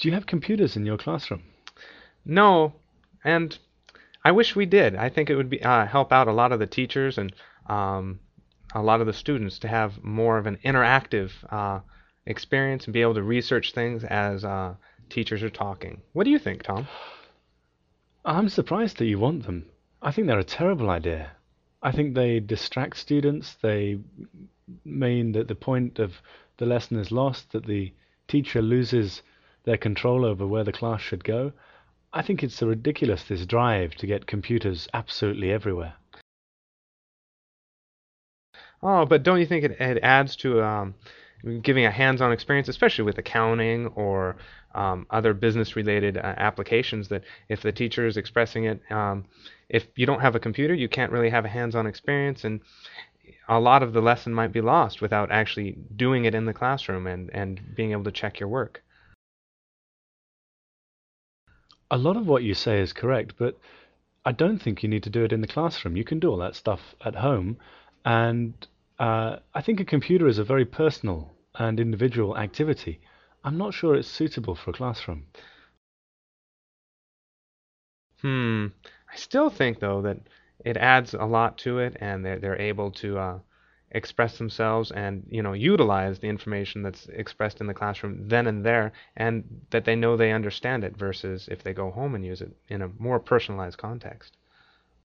Do you have computers in your classroom? No, and I wish we did. I think it would be help out a lot of the teachers and um, a lot of the students to have more of an interactive experience and be able to research things as teachers are talking. What do you think, Tom? I'm surprised that you want them. I think they're a terrible idea. I think they distract students. They mean that the point of the lesson is lost, that the teacher loses their control over where the class should go. I think it's so ridiculous, this drive to get computers absolutely everywhere. Oh, but don't you think it adds to giving a hands-on experience, especially with accounting or other business-related applications, that if the teacher is expressing it, if you don't have a computer, you can't really have a hands-on experience, and a lot of the lesson might be lost without actually doing it in the classroom and being able to check your work. A lot of what you say is correct, but I don't think you need to do it in the classroom. You can do all that stuff at home, and I think a computer is a very personal and individual activity. I'm not sure it's suitable for a classroom. Hmm. I still think though that it adds a lot to it, and they're able to express themselves and utilize the information that's expressed in the classroom then and there, and that they know they understand it versus if they go home and use it in a more personalized context.